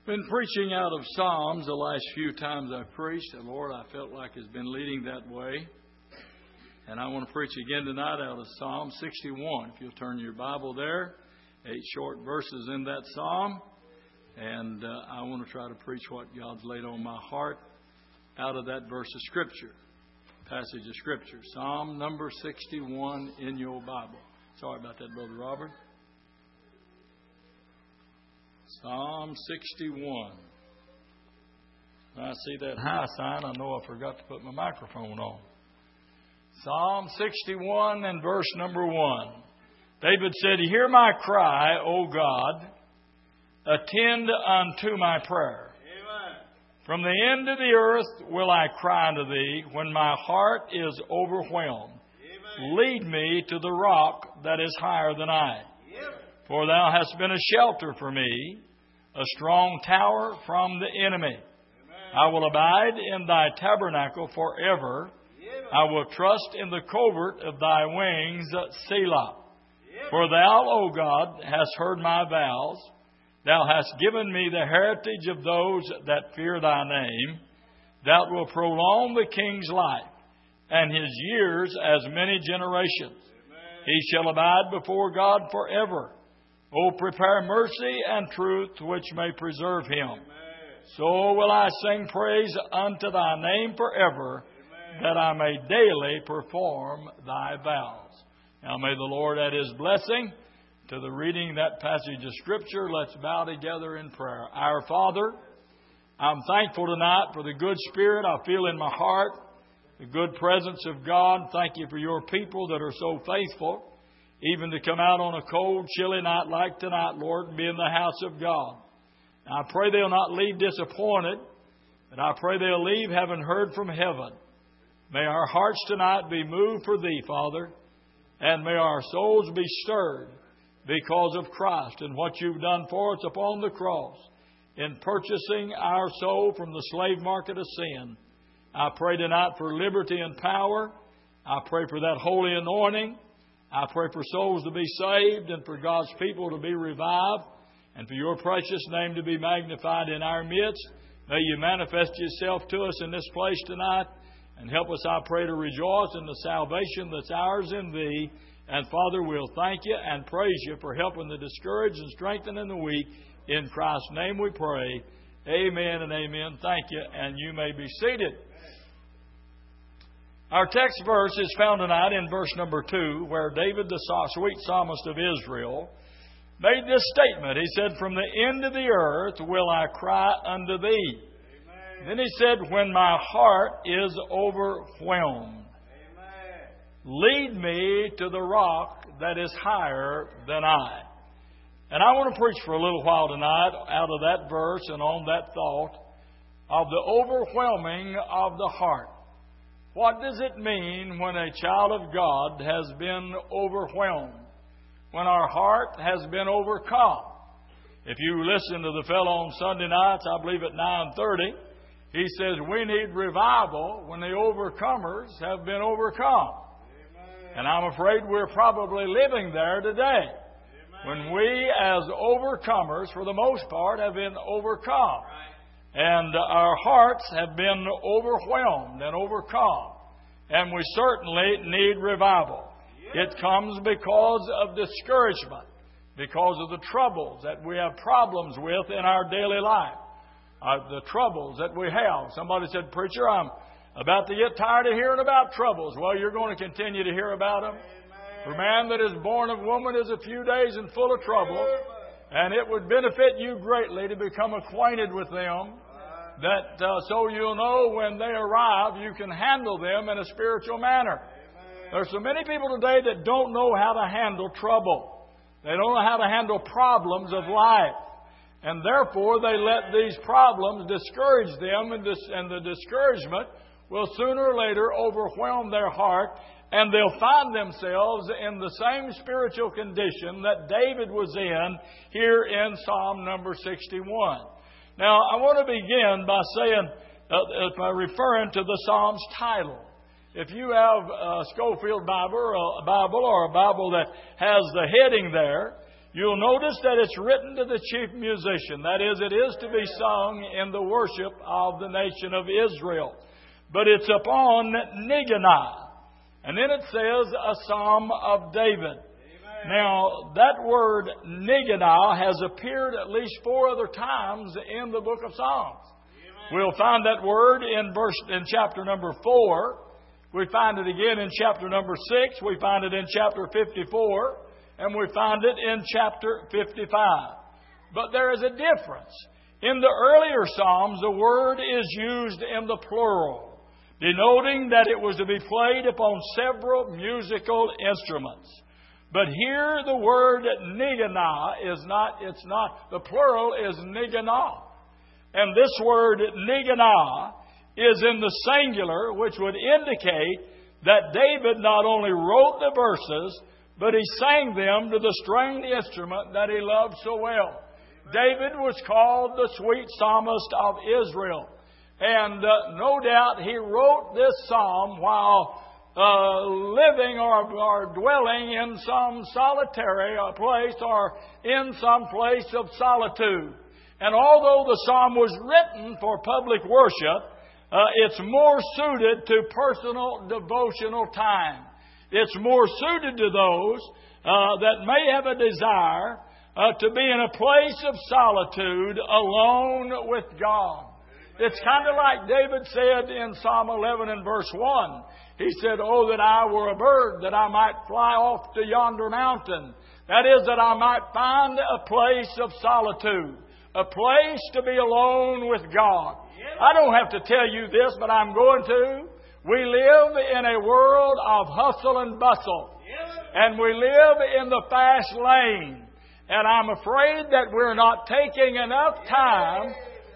Been preaching out of Psalms the last few times I've preached. The Lord, I felt like, has been leading that way. And I want to preach again tonight out of Psalm 61. If you'll turn your Bible there, 8 short verses in that Psalm. And I want to try to preach what God's laid on my heart out of that verse of Scripture, passage of Scripture. Psalm number 61 in your Bible. Sorry about that, Brother Robert. Psalm 61. When I see that high sign, I know I forgot to put my microphone on. Psalm 61 and verse number 1. David said, "Hear my cry, O God. Attend unto my prayer. Amen. From the end of the earth will I cry unto thee when my heart is overwhelmed. Amen. Lead me to the rock that is higher than I. Yep. For thou hast been a shelter for me, a strong tower from the enemy. Amen. I will abide in thy tabernacle forever. Yep. I will trust in the covert of thy wings, Selah. Yep. For thou, O God, hast heard my vows. Thou hast given me the heritage of those that fear thy name. Thou wilt prolong the king's life, and his years as many generations. Amen. He shall abide before God forever. O prepare mercy and truth, which may preserve him. Amen. So will I sing praise unto thy name forever, Amen. That I may daily perform thy vows. Now may the Lord add his blessing to the reading of that passage of Scripture. Let's bow together in prayer. Our Father, I'm thankful tonight for the good spirit I feel in my heart, the good presence of God. Thank you for your people that are so faithful, even to come out on a cold, chilly night like tonight, Lord, and be in the house of God. Now, I pray they'll not leave disappointed, but I pray they'll leave having heard from heaven. May our hearts tonight be moved for Thee, Father, and may our souls be stirred because of Christ and what You've done for us upon the cross in purchasing our soul from the slave market of sin. I pray tonight for liberty and power. I pray for that holy anointing. I pray for souls to be saved and for God's people to be revived and for Your precious name to be magnified in our midst. May You manifest Yourself to us in this place tonight and help us, I pray, to rejoice in the salvation that's ours in Thee. And Father, we'll thank You and praise You for helping the discouraged and strengthening the weak. In Christ's name we pray. Amen and amen. Thank you, and you may be seated. Our text verse is found tonight in verse number 2, where David, the sweet psalmist of Israel, made this statement. He said, "From the end of the earth will I cry unto Thee." Amen. Then he said, "When my heart is overwhelmed. Amen. Lead me to the rock that is higher than I." And I want to preach for a little while tonight out of that verse and on that thought of the overwhelming of the heart. What does it mean when a child of God has been overwhelmed? When our heart has been overcome? If you listen to the fellow on Sunday nights, I believe at 9:30, he says we need revival when the overcomers have been overcome. Amen. And I'm afraid we're probably living there today. Amen. When we as overcomers, for the most part, have been overcome. Right. And our hearts have been overwhelmed and overcome. And we certainly need revival. It comes because of discouragement, because of the troubles that we have problems with in our daily life. The troubles that we have. Somebody said, "Preacher, I'm about to get tired of hearing about troubles." Well, you're going to continue to hear about them. Amen. For man that is born of woman is a few days and full of trouble. And it would benefit you greatly to become acquainted with them, that so you'll know when they arrive, you can handle them in a spiritual manner. Amen. There's so many people today that don't know how to handle trouble. They don't know how to handle problems of life. And therefore, they let these problems discourage them, and the discouragement will sooner or later overwhelm their heart. And they'll find themselves in the same spiritual condition that David was in here in Psalm number 61. Now, I want to begin by saying, by referring to the Psalm's title. If you have a Schofield Bible or a Bible that has the heading there, you'll notice that it's written to the chief musician. That is, it is to be sung in the worship of the nation of Israel. But it's upon Niganah. And then it says a psalm of David. Now, that word Niganah has appeared at least 4 other times in the book of Psalms. We'll find that word in chapter number 4. We find it again in chapter number 6. We find it in chapter 54. And we find it in chapter 55. But there is a difference. In the earlier Psalms, the word is used in the plural, denoting that it was to be played upon several musical instruments. But here the word Niganah the plural is Niganah. And this word Niganah is in the singular, which would indicate that David not only wrote the verses, but he sang them to the stringed instrument that he loved so well. David was called the sweet psalmist of Israel. And no doubt he wrote this psalm while living or dwelling in some solitary place or in some place of solitude. And although the psalm was written for public worship, it's more suited to personal devotional time. It's more suited to those that may have a desire to be in a place of solitude alone with God. It's kind of like David said in Psalm 11 and verse 1. He said, "Oh, that I were a bird, that I might fly off to yonder mountain." That is, that I might find a place of solitude, a place to be alone with God. I don't have to tell you this, but I'm going to. We live in a world of hustle and bustle. And we live in the fast lane. And I'm afraid that we're not taking enough time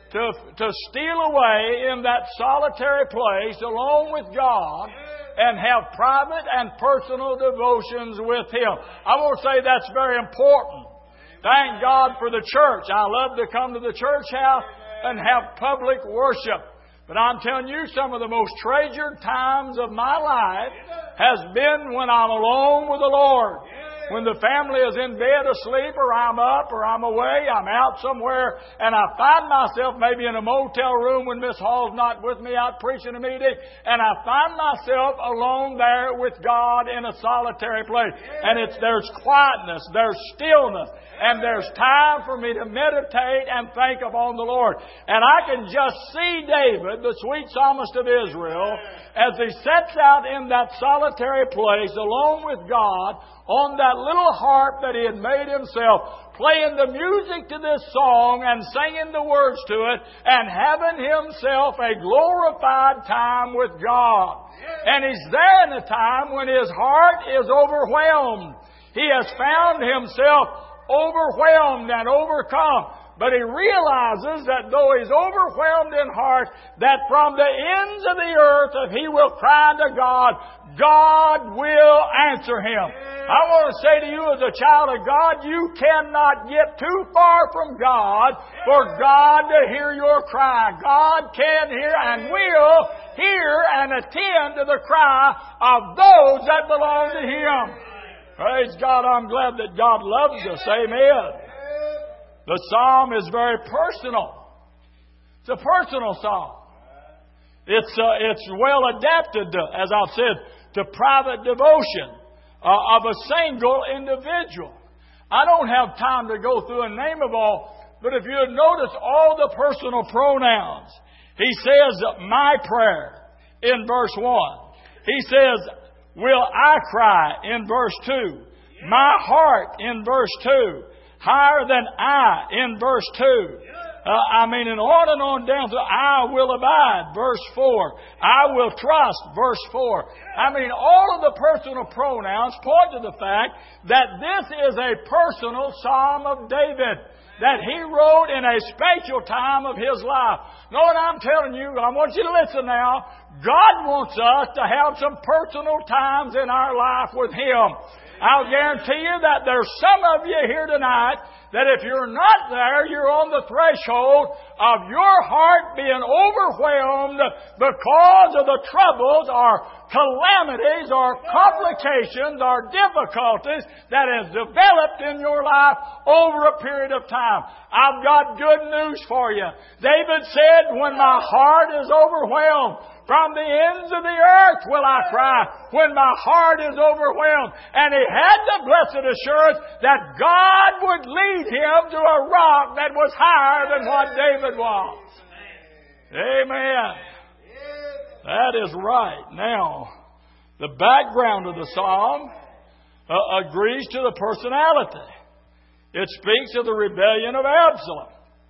to steal away in that solitary place alone with God and have private and personal devotions with Him. I want to say that's very important. Thank God for the church. I love to come to the church house and have public worship. But I'm telling you, some of the most treasured times of my life has been when I'm alone with the Lord. When the family is in bed asleep, or I'm up, or I'm away, I'm out somewhere, and I find myself maybe in a motel room when Miss Hall's not with me out preaching a meeting, and I find myself alone there with God in a solitary place. And there's quietness, there's stillness, and there's time for me to meditate and think upon the Lord. And I can just see David, the sweet psalmist of Israel, as he sets out in that solitary place alone with God, on that little harp that he had made himself, playing the music to this song and singing the words to it, and having himself a glorified time with God. And he's there in a time when his heart is overwhelmed. He has found himself overwhelmed and overcome. But he realizes that though he's overwhelmed in heart, that from the ends of the earth, if he will cry to God, God will answer him. I want to say to you as a child of God, you cannot get too far from God for God to hear your cry. God can hear and will hear and attend to the cry of those that belong to Him. Praise God, I'm glad that God loves us. Amen. The psalm is very personal. It's a personal psalm. It's well adapted, as I've said, to private devotion of a single individual. I don't have time to go through and name them all, but if you notice all the personal pronouns, he says, "my prayer" in verse 1. He says, "will I cry" in verse 2. "My heart" in verse 2. "Higher than I" in verse 2. And on down to "I will abide," verse 4. "I will trust," verse 4. All of the personal pronouns point to the fact that this is a personal Psalm of David that he wrote in a special time of his life. Know what I'm telling you? I want you to listen now. God wants us to have some personal times in our life with Him. I'll guarantee you that there's some of you here tonight that if you're not there, you're on the threshold of your heart being overwhelmed because of the troubles or calamities or complications or difficulties that has developed in your life over a period of time. I've got good news for you. David said, when my heart is overwhelmed, from the ends of the earth will I cry when my heart is overwhelmed. And he had the blessed assurance that God would lead him to a rock that was higher than what David was. Amen. That is right. Now, the background of the psalm agrees to the personality. It speaks of the rebellion of Absalom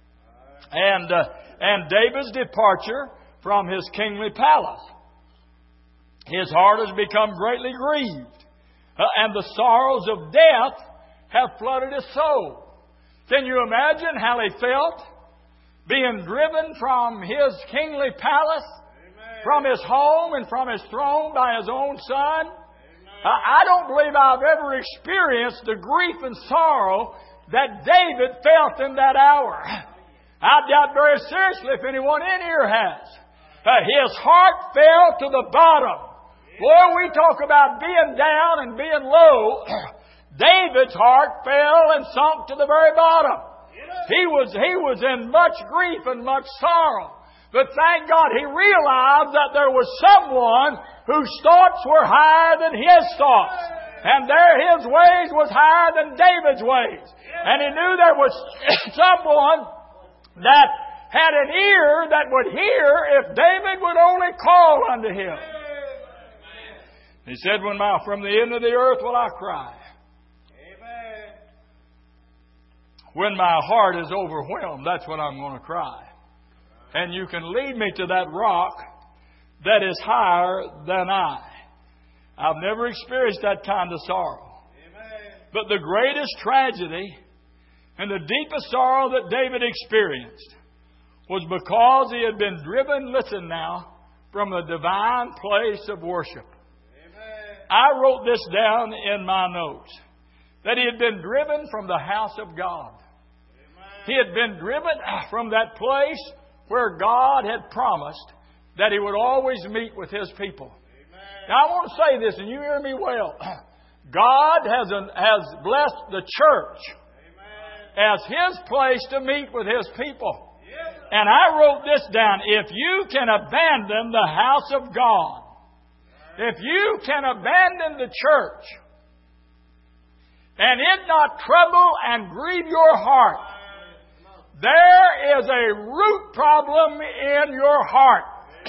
and David's departure from his kingly palace. His heart has become greatly grieved, and the sorrows of death have flooded his soul. Can you imagine how he felt being driven from his kingly palace, from his home and from his throne by his own son? I don't believe I've ever experienced the grief and sorrow that David felt in that hour. I doubt very seriously if anyone in here has. His heart fell to the bottom. Boy, we talk about being down and being low. David's heart fell and sunk to the very bottom. He was in much grief and much sorrow. But thank God he realized that there was someone whose thoughts were higher than his thoughts. And his ways was higher than David's ways. And he knew there was someone that had an ear that would hear if David would only call unto him. He said, from the end of the earth will I cry. Amen. When my heart is overwhelmed, that's when I'm going to cry. And you can lead me to that rock that is higher than I. I've never experienced that kind of sorrow. Amen. But the greatest tragedy and the deepest sorrow that David experienced was because he had been driven, listen now, from the divine place of worship. Amen. I wrote this down in my notes, that he had been driven from the house of God. Amen. He had been driven from that place where God had promised that he would always meet with his people. Amen. Now I want to say this, and you hear me well. God has blessed the church as his place to meet with his people. And I wrote this down. If you can abandon the house of God, if you can abandon the church, and it not trouble and grieve your heart, there is a root problem in your heart.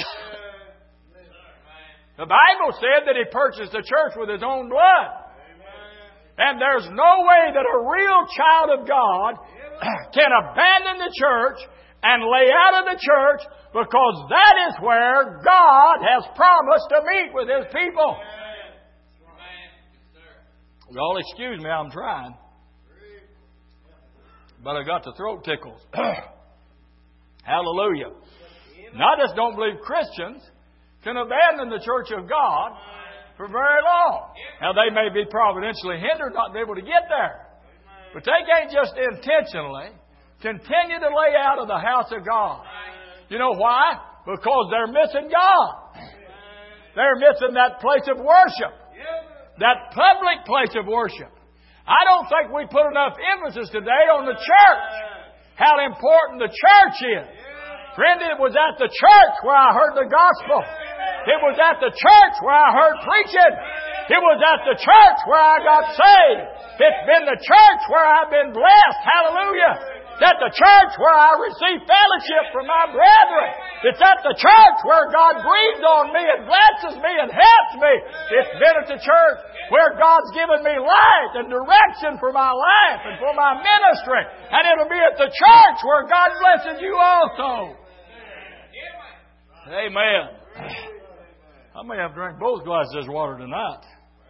The Bible said that he purchased the church with his own blood. And there's no way that a real child of God can abandon the church and lay out of the church, because that is where God has promised to meet with his people. Y'all excuse me, I'm trying. But I got the throat tickles. Hallelujah. And I just don't believe Christians can abandon the church of God for very long. Now, they may be providentially hindered, not be able to get there. But they can't just intentionally continue to lay out of the house of God. You know why? Because they're missing God. They're missing that place of worship. That public place of worship. I don't think we put enough emphasis today on the church. How important the church is. Friend, it was at the church where I heard the gospel. It was at the church where I heard preaching. It was at the church where I got saved. It's been the church where I've been blessed. Hallelujah. It's at the church where I receive fellowship from my brethren. It's at the church where God breathes on me and blesses me and helps me. It's been at the church where God's given me light and direction for my life and for my ministry. And it'll be at the church where God blesses you also. Amen. I may have drank both glasses of water tonight.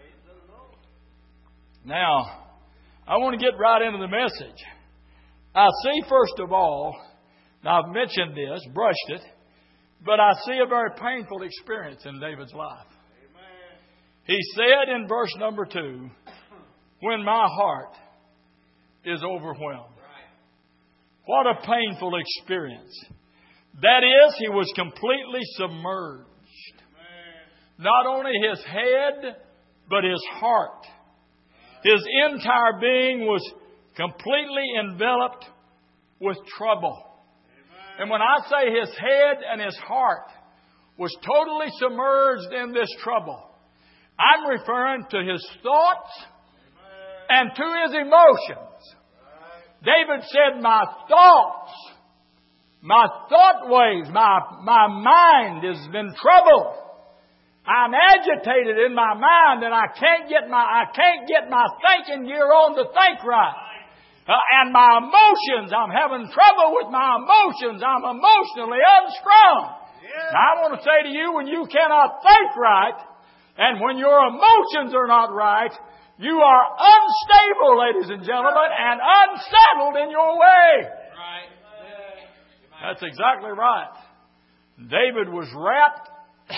Now, I want to get right into the message. I see, first of all, now I've mentioned this, brushed it, but I see a very painful experience in David's life. He said in verse number 2, when my heart is overwhelmed. What a painful experience. That is, he was completely submerged. Not only his head, but his heart. His entire being was completely enveloped with trouble. And when I say his head and his heart was totally submerged in this trouble, I'm referring to his thoughts and to his emotions. David said, my thoughts, my thought waves, my mind has been troubled. I'm agitated in my mind, and I can't get my thinking gear on to think right. And my emotions, I'm having trouble with my emotions. I'm emotionally unstrung. Now, I want to say to you, when you cannot think right, and when your emotions are not right, you are unstable, ladies and gentlemen, and unsettled in your way. Right. That's exactly right. David was wrapped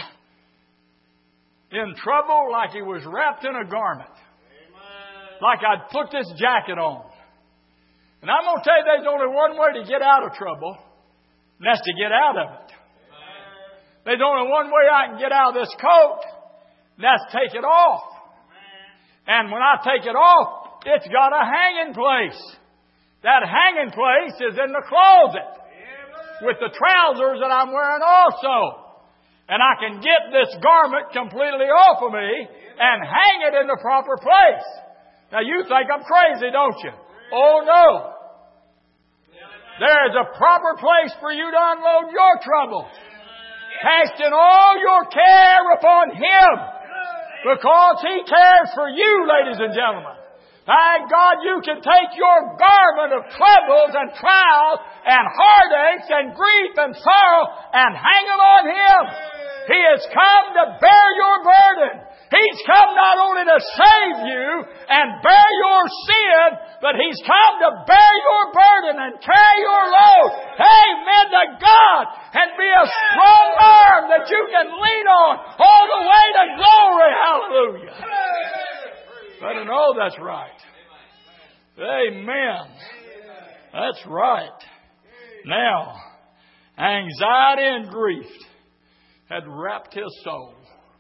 in trouble like he was wrapped in a garment. Like I'd put this jacket on. And I'm going to tell you, there's only one way to get out of trouble, and that's to get out of it. There's only one way I can get out of this coat, and that's take it off. And when I take it off, it's got a hanging place. That hanging place is in the closet with the trousers that I'm wearing also. And I can get this garment completely off of me and hang it in the proper place. Now you think I'm crazy, don't you? Oh no. There is a proper place for you to unload your trouble. Casting all your care upon Him, because He cares for you, ladies and gentlemen. Thank God you can take your garment of troubles and trials and heartaches and grief and sorrow and hang them on Him. He has come to bear your burden. He's come not only to save you and bear your sin, but He's come to bear your burden and carry your load. Amen to God. And be a strong arm that you can lean on all the way to glory. Hallelujah. Better know that's right. Amen. That's right. Now, anxiety and grief had wrapped his soul.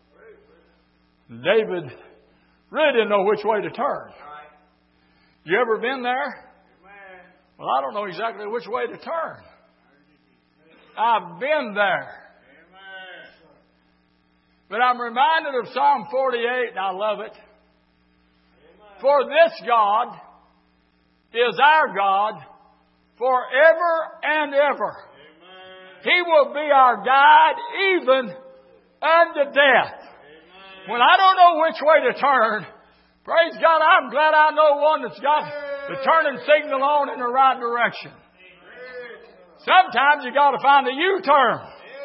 David really didn't know which way to turn. You ever been there? Well, I don't know exactly which way to turn. I've been there. But I'm reminded of Psalm 48, and I love it. For this God is our God forever and ever. He will be our guide even unto death. When I don't know which way to turn, praise God, I'm glad I know one that's got the turning signal on in the right direction. Sometimes you got to find a U-turn.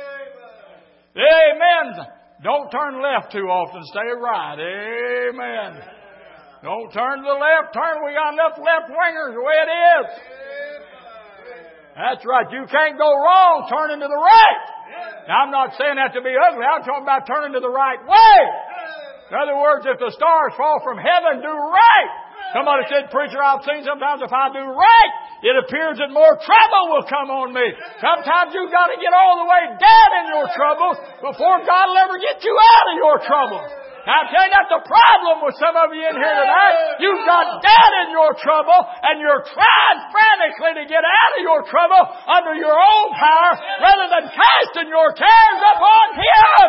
Amen. Don't turn left too often. Stay right. Amen. Don't turn to the left. We got enough left-wingers the way it is. That's right. You can't go wrong turning to the right. Now, I'm not saying that to be ugly. I'm talking about turning to the right way. In other words, if the stars fall from heaven, do right. Somebody said, preacher, I've seen sometimes if I do right, it appears that more trouble will come on me. Sometimes you've got to get all the way dead in your trouble before God will ever get you out of your trouble. Now, I'm telling you, that's the problem with some of you in here tonight. You've got dead in your trouble, and you're trying frantically to get out of your trouble under your own power rather than casting your cares upon Him.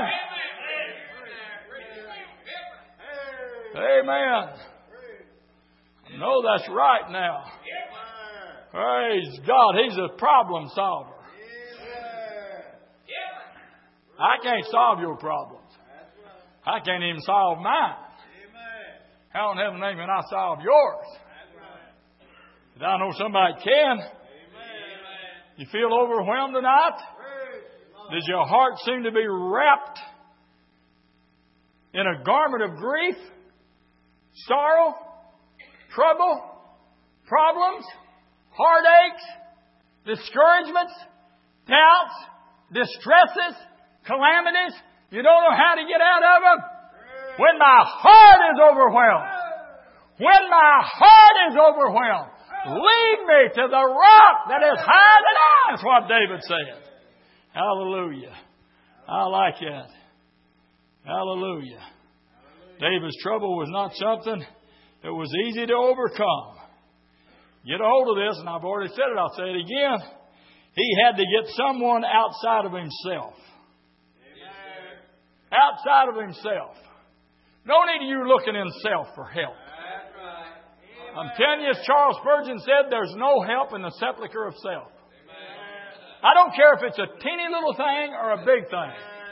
Amen. I know that's right now. Praise God. He's a problem solver. I can't solve your problems. I can't even solve mine. Hell in heaven, amen, I solve yours. But I know somebody can. You feel overwhelmed tonight? Does your heart seem to be wrapped in a garment of grief, sorrow, trouble, problems, heartaches, discouragements, doubts, distresses, calamities? You don't know how to get out of them? When my heart is overwhelmed, When my heart is overwhelmed, lead me to the rock that is higher than I. That's what David said. Hallelujah. I like that. Hallelujah. David's trouble was not something that was easy to overcome. Get a hold of this, and I've already said it, I'll say it again. He had to get someone outside of himself. Amen. Outside of himself. No need of you looking in self for help. That's right. I'm telling you, as Charles Spurgeon said, there's no help in the sepulchre of self. Amen. I don't care if it's a teeny little thing or a big thing.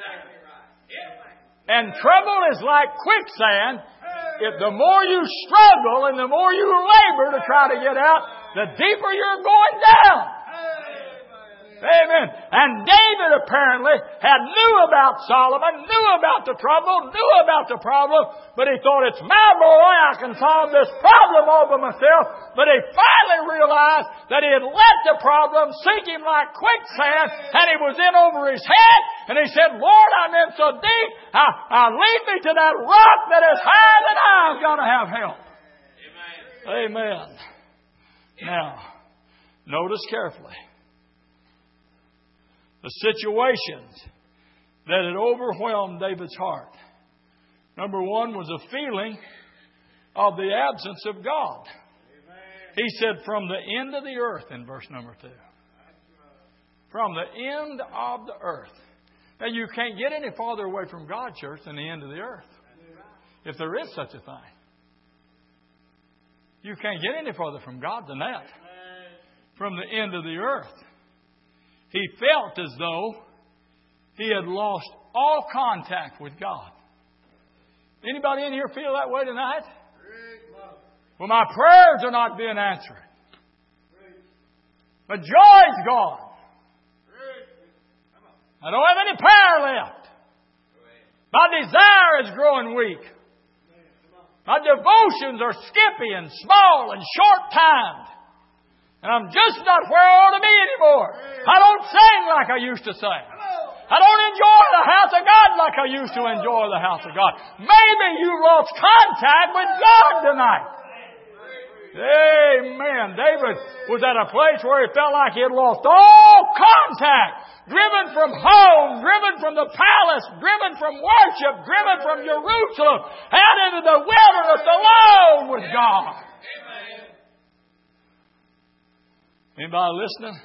And trouble is like quicksand. If the more you struggle and the more you labor to try to get out, the deeper you're going down. Amen. And David apparently knew about Solomon, knew about the trouble, knew about the problem, but he thought, it's my boy, I can solve this problem all by myself. But he finally realized that he had let the problem sink him like quicksand, and he was in over his head, and he said, Lord, I'm in so deep, lead me to that rock that is higher than I. I've got to have help. Amen. Now, notice carefully. The situations that had overwhelmed David's heart. Number one was a feeling of the absence of God. He said, from the end of the earth in verse number 2. From the end of the earth. Now you can't get any farther away from God, church, than the end of the earth. If there is such a thing. You can't get any farther from God than that. From the end of the earth. He felt as though he had lost all contact with God. Anybody in here feel that way tonight? Well, my prayers are not being answered. My joy's gone. I don't have any power left. My desire is growing weak. My devotions are skippy and small and short-timed. And I'm just not where I ought to be anymore. I don't sing like I used to sing. I don't enjoy the house of God like I used to enjoy the house of God. Maybe you lost contact with God tonight. Amen. David was at a place where he felt like he had lost all contact. Driven from home, driven from the palace, driven from worship, driven from Jerusalem, out into the wilderness alone with God. Anybody listening?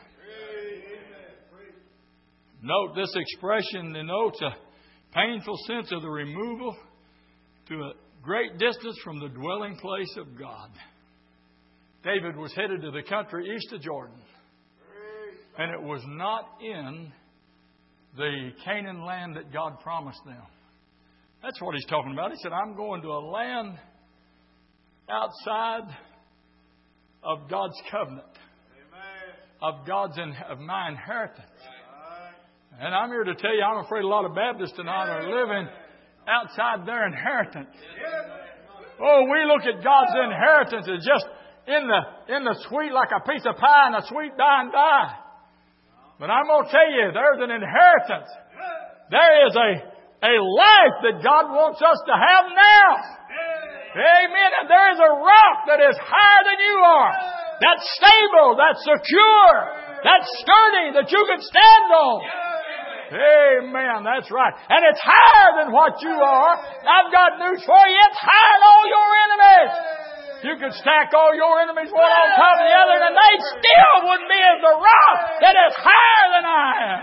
Note this expression denotes a painful sense of the removal to a great distance from the dwelling place of God. David was headed to the country east of Jordan. And it was not in the Canaan land that God promised them. That's what he's talking about. He said, I'm going to a land outside of God's covenant. Of my inheritance. And I'm here to tell you, I'm afraid a lot of Baptists tonight are living outside their inheritance. Oh, we look at God's inheritance as just in the sweet, like a piece of pie and a sweet by and by. But I'm going to tell you, there's an inheritance. There is a life that God wants us to have now. Amen. And there is a rock that is higher than you are. That's stable, that's secure, that's sturdy, that you can stand on. Amen, that's right. And it's higher than what you are. I've got news for you. It's higher than all your enemies. You could stack all your enemies one on top of the other and they still wouldn't be as the rock that is higher than I am.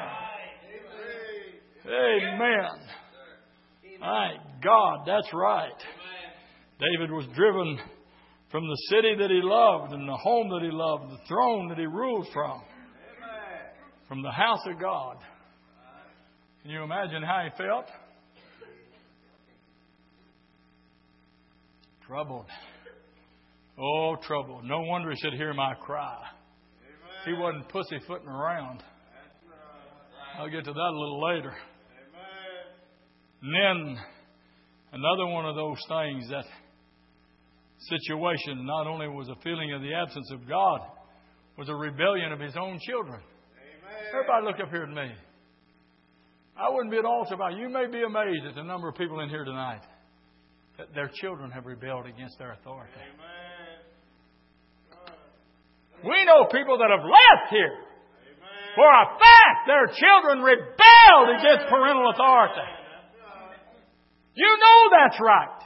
Amen. My God, that's right. David was driven from the city that he loved and the home that he loved, the throne that he ruled from the house of God. Can you imagine how he felt? Troubled. Oh, troubled. No wonder he said, hear my cry. He wasn't pussyfooting around. I'll get to that a little later. And then another one of those things, that situation not only was a feeling of the absence of God, was a rebellion of his own children. Everybody look up here at me. I wouldn't be at all surprised. You may be amazed at the number of people in here tonight that their children have rebelled against their authority. We know people that have left here. For a fact, their children rebelled against parental authority. You know that's right.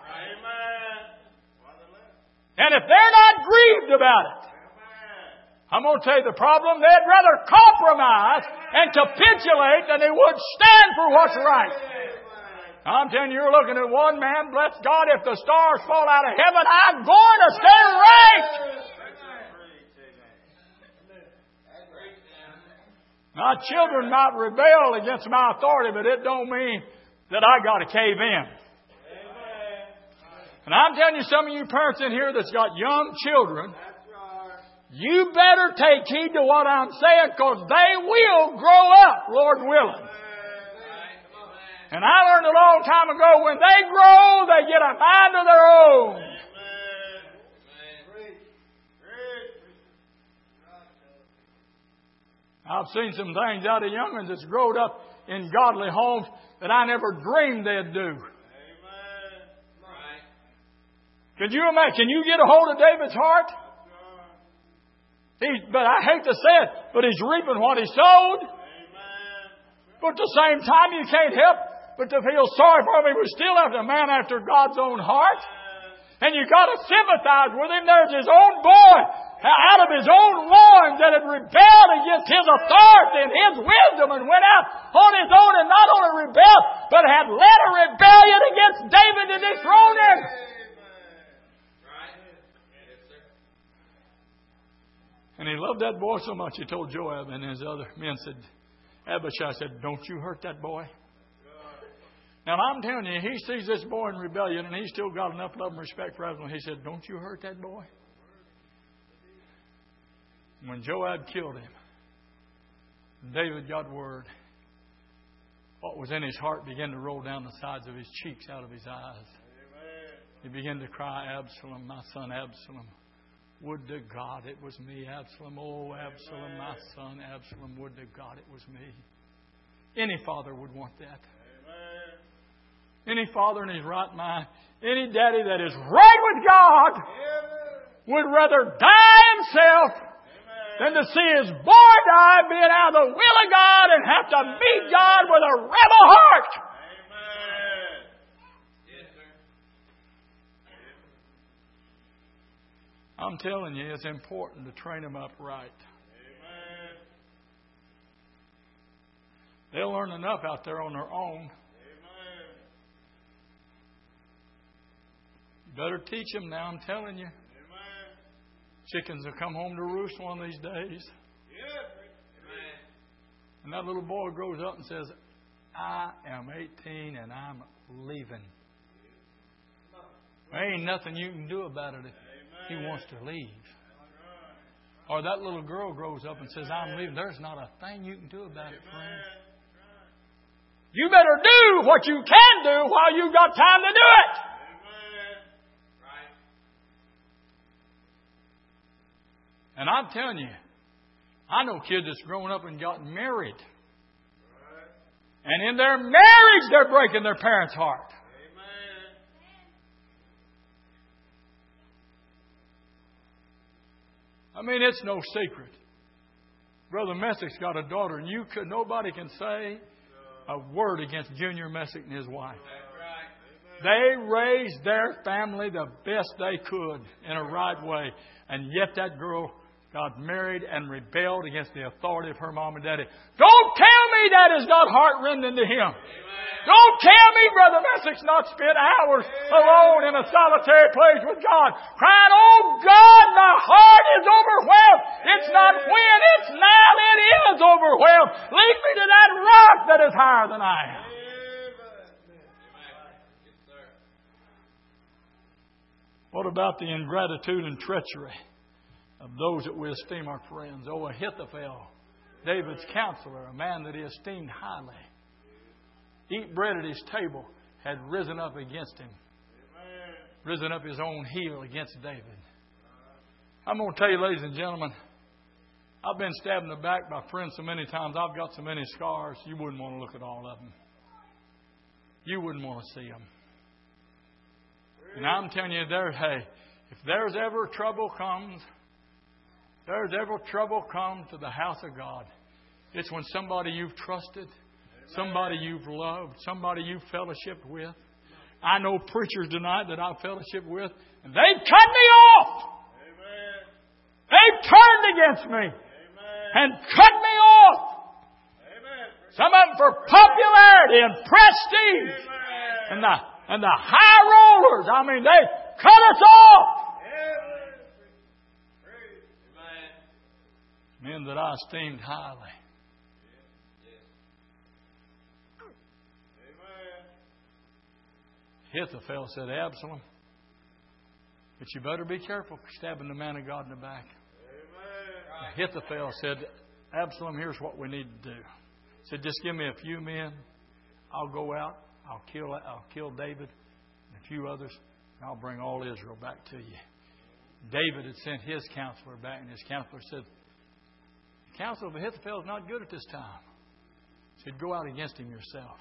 And if they're not grieved about it, I'm going to tell you the problem. They'd rather compromise and capitulate than they would stand for what's right. I'm telling you, you're looking at one man, bless God, if the stars fall out of heaven, I'm going to stand right. My children might rebel against my authority, but it don't mean that I got to cave in. And I'm telling you, some of you parents in here that's got young children, you better take heed to what I'm saying, because they will grow up, Lord willing. And I learned a long time ago, when they grow, they get a mind of their own. I've seen some things out of young'uns that's growed up in godly homes that I never dreamed they'd do. Could you imagine? Can you get a hold of David's heart? But I hate to say it, but he's reaping what he sowed. But at the same time, you can't help but to feel sorry for him. He was still a man after God's own heart. And you got to sympathize with him. There's his own boy out of his own loins that had rebelled against his authority and his wisdom and went out on his own and not only rebelled, but had led a rebellion against David to dethrone him. And he loved that boy so much, he told Joab and his other men, said, Abishai said, don't you hurt that boy. Now, I'm telling you, he sees this boy in rebellion, and he's still got enough love and respect for him. He said, don't you hurt that boy. When Joab killed him, David got word. What was in his heart began to roll down the sides of his cheeks, out of his eyes. He began to cry, Absalom, my son Absalom. Would to God it was me, Absalom. Oh, Absalom, my son, Absalom. Would to God it was me. Any father would want that. Any father in his right mind, any daddy that is right with God would rather die himself than to see his boy die being out of the will of God and have to meet God with a rebel heart. I'm telling you, it's important to train them up right. They'll learn enough out there on their own. You better teach them now, I'm telling you. Chickens will come home to roost one of these days. And that little boy grows up and says, I am 18 and I'm leaving. There ain't nothing you can do about it if he wants to leave. Or that little girl grows up and says, I'm leaving. There's not a thing you can do about it, friend. You better do what you can do while you've got time to do it. And I'm telling you, I know kids that's grown up and gotten married. And in their marriage, they're breaking their parents' heart. I mean, it's no secret. Brother Messick's got a daughter, and nobody can say a word against Junior Messick and his wife. They raised their family the best they could in a right way. And yet that girl got married and rebelled against the authority of her mom and daddy. Don't tell me that is not heart-rending to him. Don't tell me Brother Messick's not spent hours alone in a solitary place with God, crying, oh God, my heart is overwhelmed. It's not when, it's now, it is overwhelmed. Lead me to that rock that is higher than I am. What about the ingratitude and treachery of those that we esteem our friends? Oh, Ahithophel, David's counselor, a man that he esteemed highly, eat bread at his table, had risen up against him. Risen up his own heel against David. I'm going to tell you, ladies and gentlemen, I've been stabbed in the back by friends so many times. I've got so many scars, you wouldn't want to look at all of them. You wouldn't want to see them. And I'm telling you, if there's ever trouble comes to the house of God, it's when somebody you've trusted, somebody you've loved, somebody you've fellowshiped with. I know preachers tonight that I've fellowshiped with, and they've cut me off. Amen. They've turned against me. Amen. And cut me off. Amen. Some of them for popularity and prestige. Amen. And the high rollers. I mean, they cut us off. Amen. Men that I esteemed highly. Ahithophel said, Absalom, but you better be careful stabbing the man of God in the back. Amen. Ahithophel said, Absalom, here's what we need to do. He said, just give me a few men. I'll go out. I'll kill David and a few others, and I'll bring all Israel back to you. David had sent his counselor back, and his counselor said, the counsel of Ahithophel is not good at this time. He said, go out against him yourself.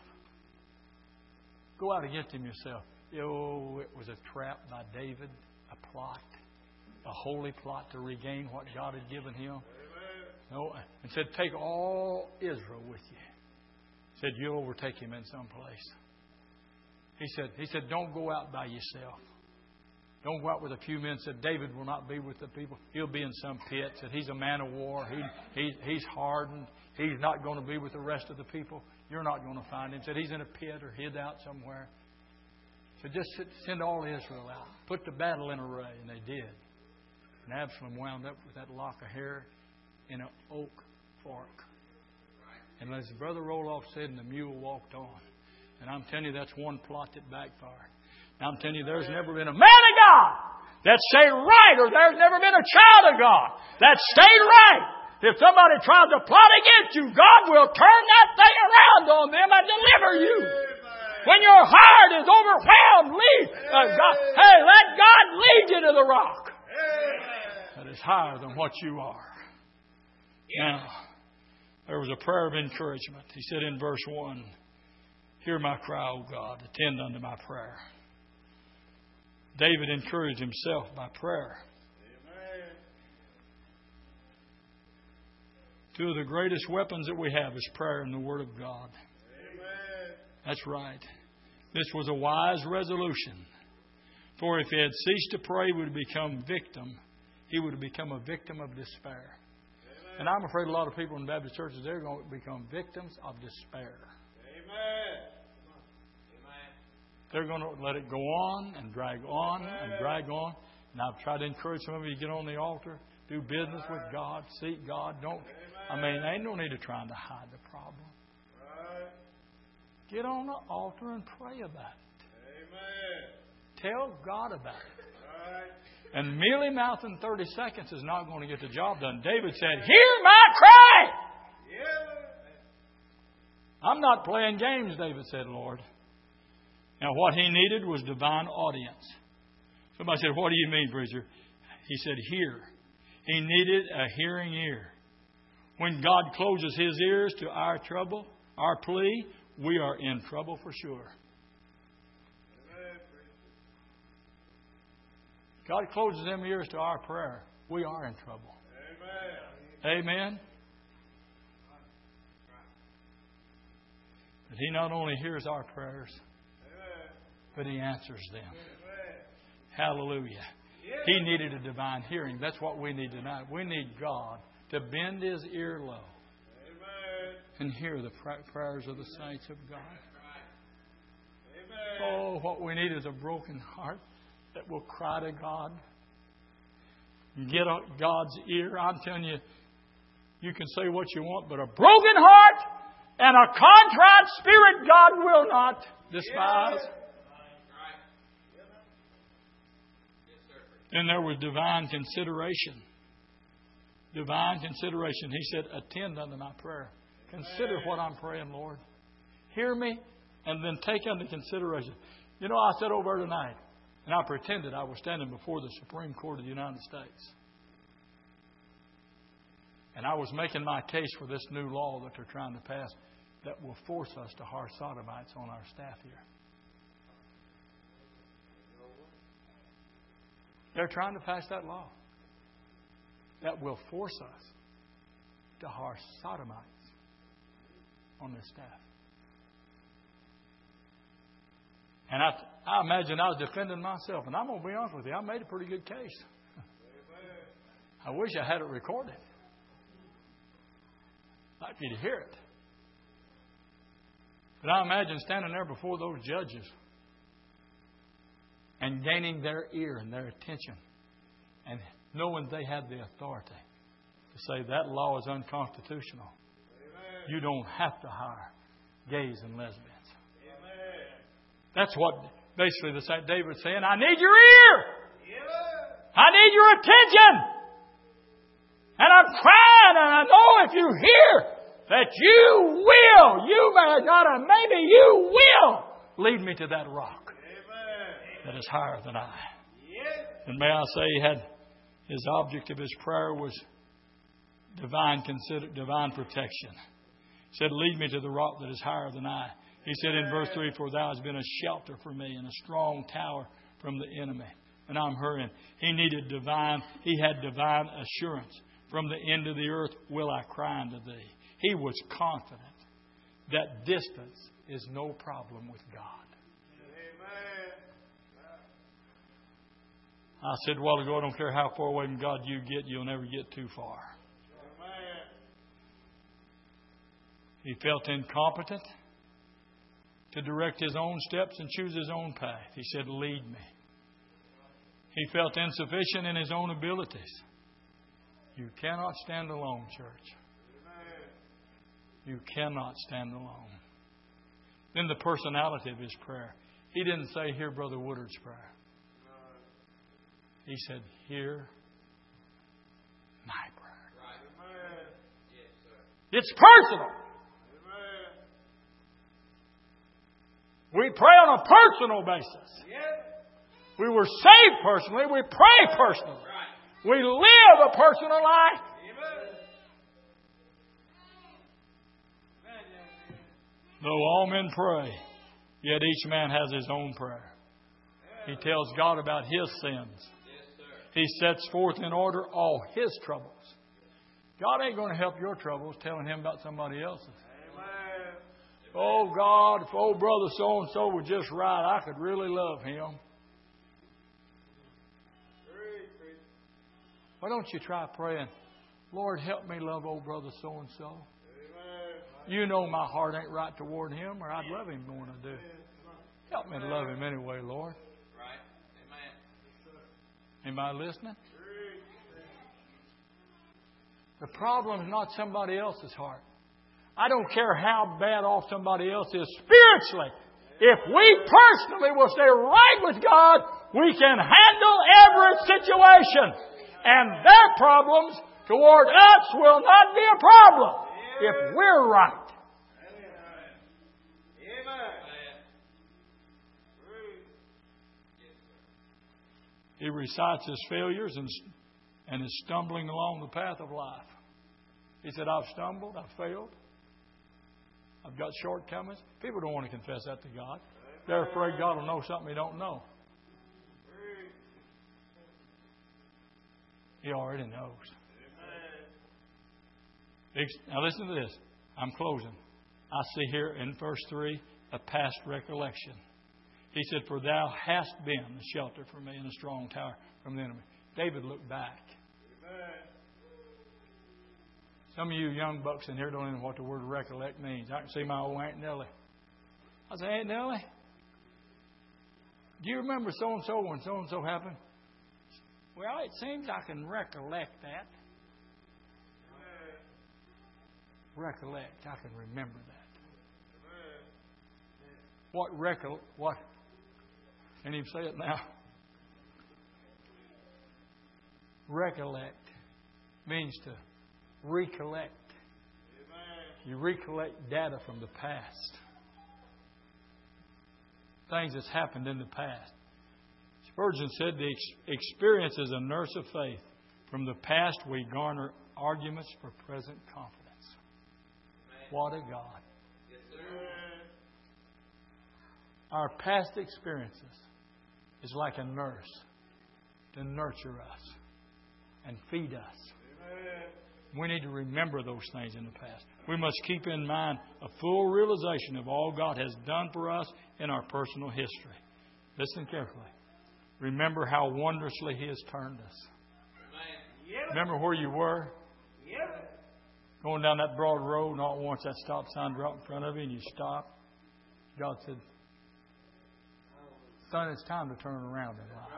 Go out against him yourself. Oh, it was a trap by David, a plot, a holy plot to regain what God had given him. No, and said, take all Israel with you. Said, you'll overtake him in some place. He said, don't go out by yourself. Don't go out with a few men. Said, David will not be with the people. He'll be in some pit. Said, he's a man of war. He's hardened. He's not going to be with the rest of the people. You're not going to find him. Said, he's in a pit or hid out somewhere. So just send all Israel out. Put the battle in array. And they did. And Absalom wound up with that lock of hair in an oak fork. And as Brother Roloff said, and the mule walked on. And I'm telling you, that's one plot that backfired. Now I'm telling you, there's never been a man of God that stayed right, or there's never been a child of God that stayed right. If somebody tries to plot against you, God will turn that thing around on them and deliver you. When your heart is overwhelmed, let God lead you to the rock that is higher than what you are. Now, there was a prayer of encouragement. He said in verse 1, hear my cry, O God, attend unto my prayer. David encouraged himself by prayer. Amen. Two of the greatest weapons that we have is prayer and the Word of God. Amen. That's right. This was a wise resolution. For if he had ceased to pray, he would have become victim. He would have become a victim of despair. Amen. And I'm afraid a lot of people in Baptist churches, they're going to become victims of despair. Amen. They're going to let it go on and drag on and drag on. And I've tried to encourage some of you to get on the altar, do business with God, seek God. Ain't no need of trying to hide the problem. Get on the altar and pray about it. Tell God about it. And mealy mouth in 30 seconds is not going to get the job done. David said, hear my cry! I'm not playing games, David said, Lord. Now, what he needed was divine audience. Somebody said, what do you mean, preacher? He said, hear. He needed a hearing ear. When God closes His ears to our trouble, our plea, we are in trouble for sure. God closes them ears to our prayer. We are in trouble. Amen. Amen. But He not only hears our prayers, but He answers them. Hallelujah. He needed a divine hearing. That's what we need tonight. We need God to bend His ear low and hear the prayers of the saints of God. Oh, what we need is a broken heart that will cry to God. Get God's ear. I'm telling you, you can say what you want, but a broken heart and a contrite spirit God will not despise. Then there was divine consideration. Divine consideration. He said, attend unto my prayer. Consider what I'm praying, Lord. Hear me and then take unto consideration. You know, I sat over there tonight and I pretended I was standing before the Supreme Court of the United States. And I was making my case for this new law that they're trying to pass that will force us to hire sodomites on our staff here. They're trying to pass that law that will force us to hire sodomites on this staff. And I imagine I was defending myself. And I'm going to be honest with you, I made a pretty good case. I wish I had it recorded. I'd like you to hear it. But I imagine standing there before those judges and gaining their ear and their attention and knowing they had the authority to say that law is unconstitutional. Amen. You don't have to hire gays and lesbians. Amen. That's what basically the St. David's saying. I need your ear. Yeah. I need your attention. And I'm crying, and I know if you hear that you may not, and maybe you will lead me to that rock. Amen. That is higher than I. Yes. And may I say, he had his object of his prayer was divine protection. He said, lead me to the rock that is higher than I. He said in verse 3, for thou hast been a shelter for me and a strong tower from the enemy. And I'm hurrying. He had divine assurance. From the end of the earth will I cry unto thee. He was confident that distance is no problem with God. Amen. I said a while ago, I don't care how far away from God you get, you'll never get too far. Amen. He felt incompetent to direct his own steps and choose his own path. He said, lead me. He felt insufficient in his own abilities. You cannot stand alone, church. You cannot stand alone. Then the personality of his prayer. He didn't say, hear Brother Woodard's prayer. He said, hear my prayer. It's personal. We pray on a personal basis. We were saved personally. We pray personally. We live a personal life. Though all men pray, yet each man has his own prayer. He tells God about his sins. He sets forth in order all his troubles. God ain't going to help your troubles telling him about somebody else's. Oh God, if old brother so-and-so was just right, I could really love him. Why don't you try praying, Lord, help me love old brother so-and-so. You know my heart ain't right toward him, or I'd love him more than I do. Help me to love him anyway, Lord. Anybody listening? The problem is not somebody else's heart. I don't care how bad off somebody else is spiritually. If we personally will stay right with God, we can handle every situation. And their problems toward us will not be a problem if we're right. He recites his failures and is stumbling along the path of life. He said, I've stumbled, I've failed, I've got shortcomings. People don't want to confess that to God. They're afraid God will know something He don't know. He already knows. Now listen to this. I'm closing. I see here in verse 3 a past recollection. He said, for thou hast been a shelter for me and a strong tower from the enemy. David looked back. Some of you young bucks in here don't even know what the word recollect means. I can see my old Aunt Nellie. I say, Aunt Nellie, do you remember so-and-so when so-and-so happened? Well, it seems I can recollect that. Recollect. I can remember that. What? Can't even say it now. Recollect means to recollect. You recollect data from the past. Things that's happened in the past. Spurgeon said the experience is a nurse of faith. From the past we garner arguments for present confidence. What a God. Yes, sir. Our past experiences is like a nurse to nurture us and feed us. We need to remember those things in the past. We must keep in mind a full realization of all God has done for us in our personal history. Listen carefully. Remember how wondrously He has turned us. Remember where you were? Going down that broad road, and all at once that stop sign dropped in front of you, and you stopped. God said, "Son, it's time to turn around in life.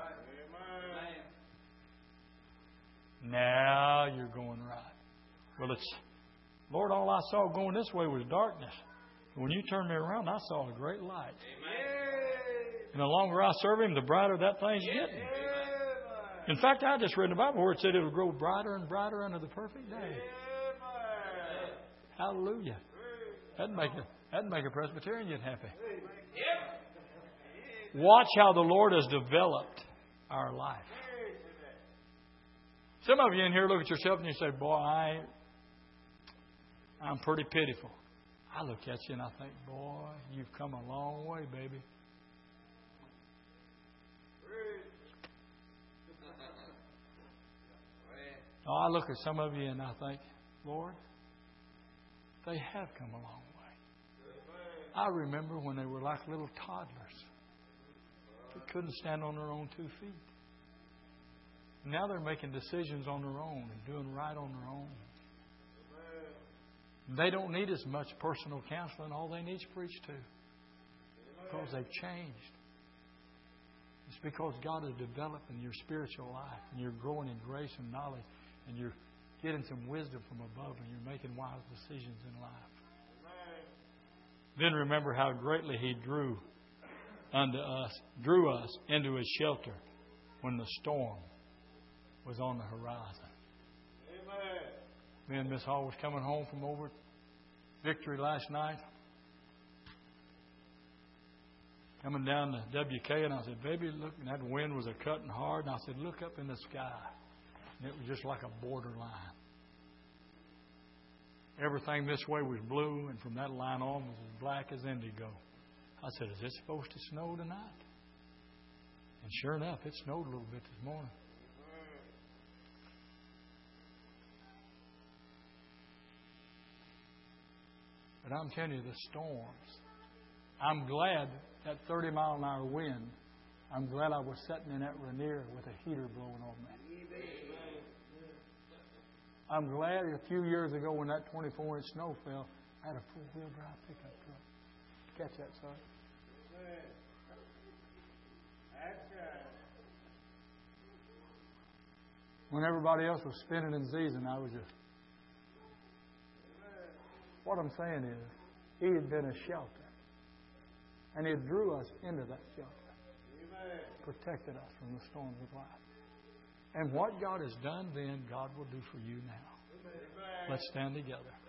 Now you're going right." Well, it's, "Lord, all I saw going this way was darkness. When you turned me around, I saw a great light. And the longer I serve Him, the brighter that thing's getting." In fact, I just read in the Bible where it said it will grow brighter and brighter unto the perfect day. Hallelujah. That'd make a Presbyterian get happy. Watch how the Lord has developed our life. Some of you in here look at yourself and you say, "Boy, I'm pretty pitiful." I look at you and I think, "Boy, you've come a long way, baby." Oh, I look at some of you and I think, "Lord, they have come a long way." I remember when they were like little toddlers that couldn't stand on their own 2 feet. Now they're making decisions on their own and doing right on their own. They don't need as much personal counseling. All they need is preached to. Because they've changed. It's because God is developing your spiritual life. And you're growing in grace and knowledge. And you're getting some wisdom from above. And you're making wise decisions in life. Then remember how greatly He drew us into His shelter when the storm was on the horizon. Me and Miss Hall was coming home from over at Victory last night. Coming down the WK, and I said, "Baby, look," and that wind was cutting hard. And I said, "Look up in the sky." And it was just like a borderline. Everything this way was blue, and from that line on was as black as indigo. I said, "Is it supposed to snow tonight?" And sure enough, it snowed a little bit this morning. But I'm telling you, the storms. I'm glad that 30-mile-an-hour wind, I'm glad I was sitting in that Rainier with a heater blowing on me. I'm glad a few years ago when that 24-inch snow fell, I had a four-wheel drive pickup truck. Catch that, son? When everybody else was spinning and seizing, I was just... What I'm saying is, He had been a shelter. And He drew us into that shelter. Protected us from the storms of life. And what God has done then, God will do for you now. Let's stand together.